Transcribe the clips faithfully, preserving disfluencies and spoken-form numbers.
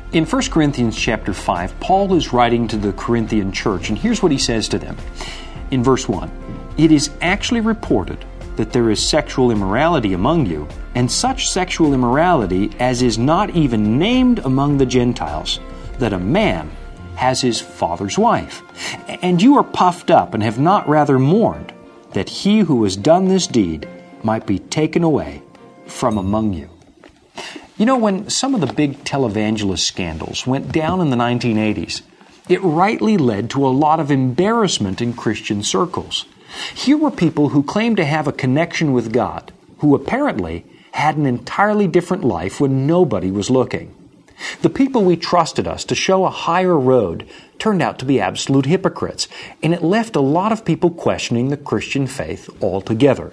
In First Corinthians chapter five, Paul is writing to the Corinthian church, and here's what he says to them. In verse one, "It is actually reported that there is sexual immorality among you, and such sexual immorality as is not even named among the Gentiles, that a man has his father's wife. And you are puffed up and have not rather mourned, that he who has done this deed might be taken away from among you." You know, when some of the big televangelist scandals went down in the nineteen eighties, it rightly led to a lot of embarrassment in Christian circles. Here were people who claimed to have a connection with God, who apparently had an entirely different life when nobody was looking. The people we trusted us to show a higher road turned out to be absolute hypocrites, and it left a lot of people questioning the Christian faith altogether.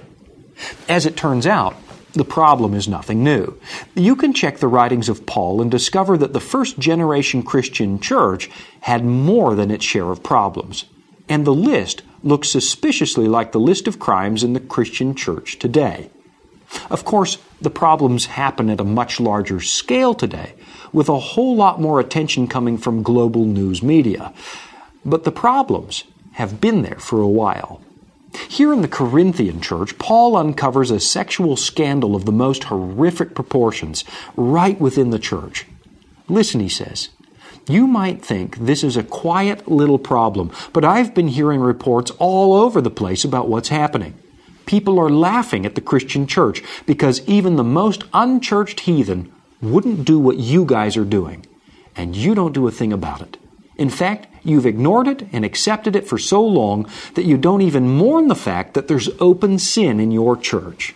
As it turns out, the problem is nothing new. You can check the writings of Paul and discover that the first generation Christian church had more than its share of problems. And the list looks suspiciously like the list of crimes in the Christian church today. Of course, the problems happen at a much larger scale today, with a whole lot more attention coming from global news media. But the problems have been there for a while. Here in the Corinthian church, Paul uncovers a sexual scandal of the most horrific proportions right within the church. Listen, he says, "You might think this is a quiet little problem, but I've been hearing reports all over the place about what's happening. People are laughing at the Christian church because even the most unchurched heathen wouldn't do what you guys are doing, and you don't do a thing about it. In fact, you've ignored it and accepted it for so long that you don't even mourn the fact that there's open sin in your church."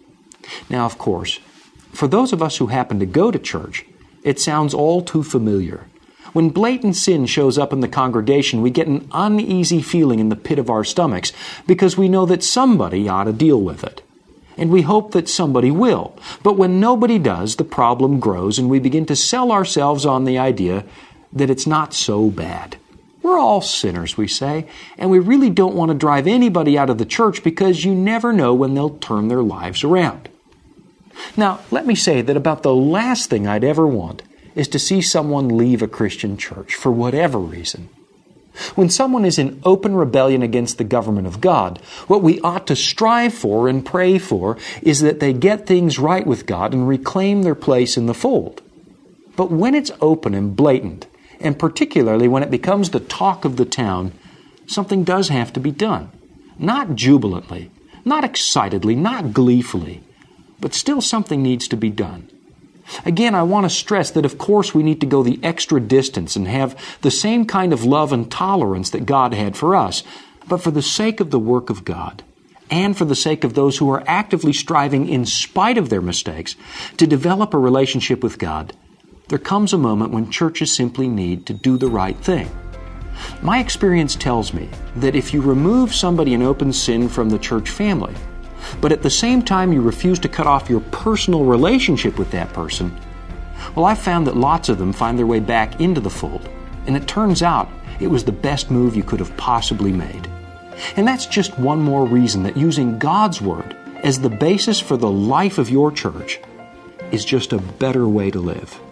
Now, of course, for those of us who happen to go to church, it sounds all too familiar. When blatant sin shows up in the congregation, we get an uneasy feeling in the pit of our stomachs because we know that somebody ought to deal with it. And we hope that somebody will. But when nobody does, the problem grows and we begin to sell ourselves on the idea that it's not so bad. We're all sinners, we say, and we really don't want to drive anybody out of the church because you never know when they'll turn their lives around. Now, let me say that about the last thing I'd ever want is to see someone leave a Christian church for whatever reason. When someone is in open rebellion against the government of God, what we ought to strive for and pray for is that they get things right with God and reclaim their place in the fold. But when it's open and blatant, and particularly when it becomes the talk of the town, something does have to be done. Not jubilantly, not excitedly, not gleefully, but still something needs to be done. Again, I want to stress that of course we need to go the extra distance and have the same kind of love and tolerance that God had for us, but for the sake of the work of God, and for the sake of those who are actively striving in spite of their mistakes to develop a relationship with God, there comes a moment when churches simply need to do the right thing. My experience tells me that if you remove somebody in open sin from the church family, but at the same time you refuse to cut off your personal relationship with that person, well, I've found that lots of them find their way back into the fold, and it turns out it was the best move you could have possibly made. And that's just one more reason that using God's Word as the basis for the life of your church is just a better way to live.